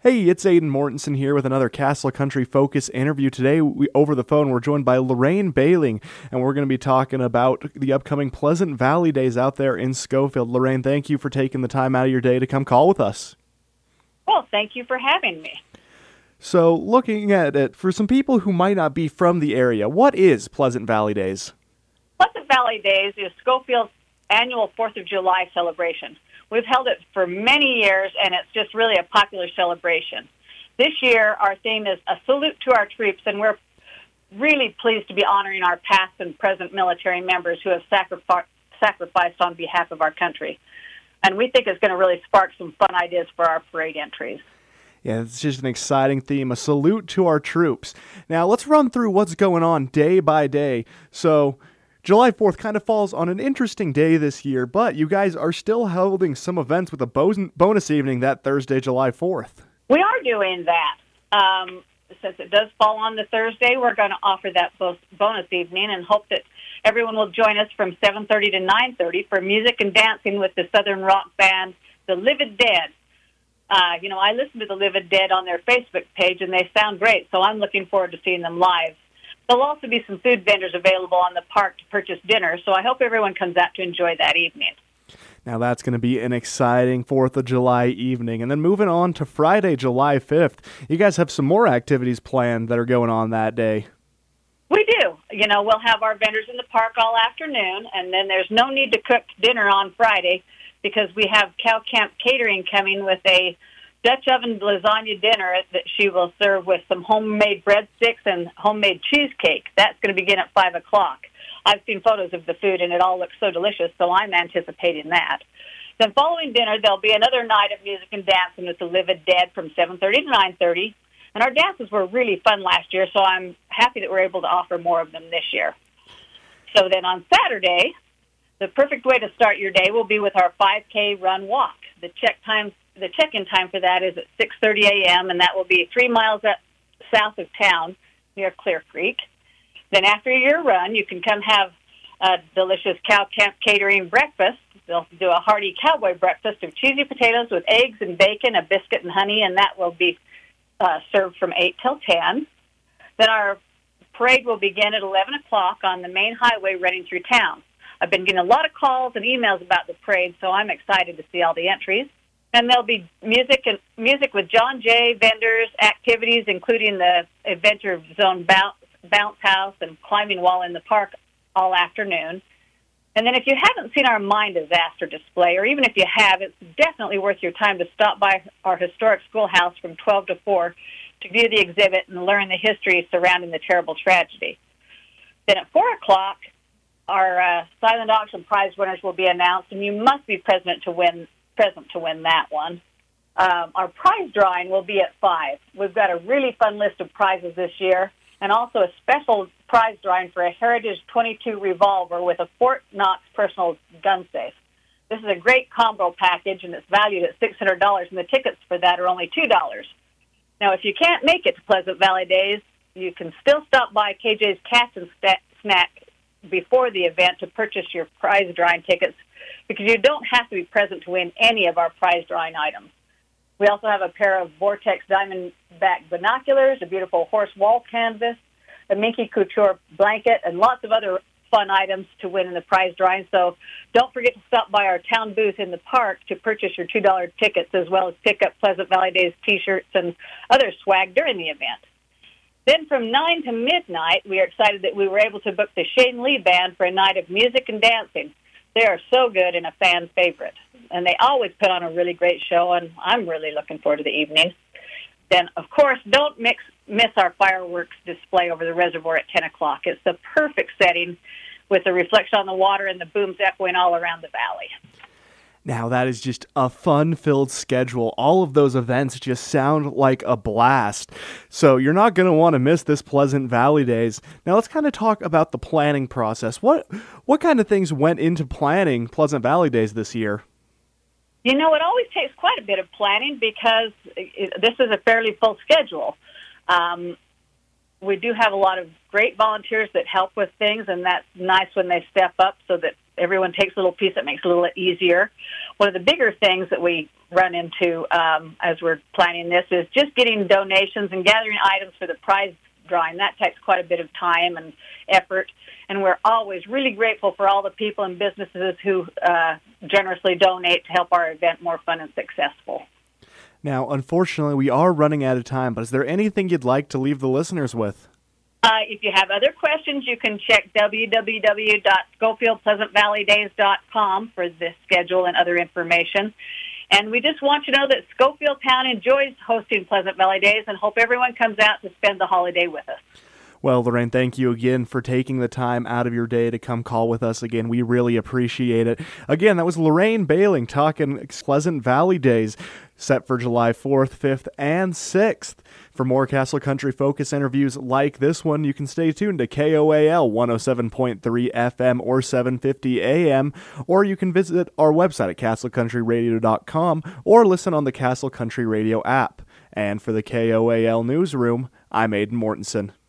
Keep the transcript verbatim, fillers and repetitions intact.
Hey, it's Aiden Mortensen here with another Castle Country Focus interview. Today, we, over the phone, we're joined by Lorraine Behling, and we're going to be talking about the upcoming Pleasant Valley Days out there in Schofield. Lorraine, thank you for taking the time out of your day to come call with us. Well, thank you for having me. So, looking at it, for some people who might not be from the area, what is Pleasant Valley Days? Pleasant Valley Days is Schofield's annual fourth of July celebration. We've held it for many years, and it's just really a popular celebration. This year, our theme is A Salute to Our Troops, and we're really pleased to be honoring our past and present military members who have sacrificed sacrificed on behalf of our country. And we think it's going to really spark some fun ideas for our parade entries. Yeah, it's just an exciting theme, a salute to our troops. Now, let's run through what's going on day by day. So, July fourth kind of falls on an interesting day this year, but you guys are still holding some events with a bonus evening that Thursday, July fourth. We are doing that. Um, since it does fall on the Thursday, we're going to offer that bonus evening and hope that everyone will join us from seven thirty to nine thirty for music and dancing with the Southern rock band, The Livid Dead. Uh, you know, I listen to The Livid Dead on their Facebook page, and they sound great, so I'm looking forward to seeing them live. There'll also be some food vendors available on the park to purchase dinner, so I hope everyone comes out to enjoy that evening. Now that's going to be an exciting fourth of July evening. And then moving on to Friday, July fifth, you guys have some more activities planned that are going on that day. We do. You know, we'll have our vendors in the park all afternoon, and then there's no need to cook dinner on Friday because we have Cow Camp Catering coming with a Dutch oven lasagna dinner that she will serve with some homemade breadsticks and homemade cheesecake. That's going to begin at five o'clock. I've seen photos of the food, and it all looks so delicious, so I'm anticipating that. Then following dinner, there'll be another night of music and dancing with the Livid Dead from seven thirty to nine thirty. And our dances were really fun last year, so I'm happy that we're able to offer more of them this year. So then on Saturday, the perfect way to start your day will be with our five K run walk. The check time The check-in time for that is at six thirty a.m., and that will be three miles up south of town near Clear Creek. Then after your run, you can come have a delicious Cow Camp Catering breakfast. They'll do a hearty cowboy breakfast of cheesy potatoes with eggs and bacon, a biscuit and honey, and that will be uh, served from eight till ten. Then our parade will begin at eleven o'clock on the main highway running through town. I've been getting a lot of calls and emails about the parade, so I'm excited to see all the entries. And there'll be music and music with John Jay, vendors, activities, including the Adventure Zone bounce, bounce house and climbing wall in the park all afternoon. And then if you haven't seen our mine disaster display, or even if you have, it's definitely worth your time to stop by our historic schoolhouse from twelve to four to view the exhibit and learn the history surrounding the terrible tragedy. Then at four o'clock, our uh, silent auction prize winners will be announced, and you must be present to win present to win that one. Um, our prize drawing will be at five. We've got a really fun list of prizes this year, and also a special prize drawing for a Heritage twenty-two revolver with a Fort Knox personal gun safe. This is a great combo package, and it's valued at six hundred dollars, and the tickets for that are only two dollars. Now, if you can't make it to Pleasant Valley Days, you can still stop by K J's Cats and Snack before the event to purchase your prize drawing tickets, because you don't have to be present to win any of our prize drawing items. We also have a pair of Vortex Diamondback binoculars, a beautiful horse wall canvas, a Minky Couture blanket, and lots of other fun items to win in the prize drawing. So don't forget to stop by our town booth in the park to purchase your two dollar tickets, as well as pick up Pleasant Valley Days T-shirts and other swag during the event. Then from nine to midnight, we are excited that we were able to book the Shane Lee Band for a night of music and dancing. They are so good and a fan favorite, and they always put on a really great show, and I'm really looking forward to the evening. Then, of course, don't mix, miss our fireworks display over the reservoir at ten o'clock. It's the perfect setting with the reflection on the water and the booms echoing all around the valley. Now, that is just a fun-filled schedule. All of those events just sound like a blast. So you're not going to want to miss this Pleasant Valley Days. Now, let's kind of talk about the planning process. What what kind of things went into planning Pleasant Valley Days this year? You know, it always takes quite a bit of planning because it, this is a fairly full schedule. Um, we do have a lot of great volunteers that help with things, and that's nice when they step up so that everyone takes a little piece that makes it a little easier. One of the bigger things that we run into um, as we're planning this is just getting donations and gathering items for the prize drawing. That takes quite a bit of time and effort, and we're always really grateful for all the people and businesses who uh, generously donate to help our event more fun and successful. Now, unfortunately, we are running out of time, but is there anything you'd like to leave the listeners with? Uh, if you have other questions, you can check w w w dot schofield pleasant valley days dot com for this schedule and other information. And we just want you to know that Schofield Town enjoys hosting Pleasant Valley Days and hope everyone comes out to spend the holiday with us. Well, Lorraine, thank you again for taking the time out of your day to come call with us again. We really appreciate it. Again, that was Lorraine Bailing talking Pleasant Valley Days, set for July fourth, fifth, and sixth. For more Castle Country Focus interviews like this one, you can stay tuned to K O A L one oh seven point three F M or seven fifty A M, or you can visit our website at castle country radio dot com or listen on the Castle Country Radio app. And for the K O A L Newsroom, I'm Aidan Mortensen.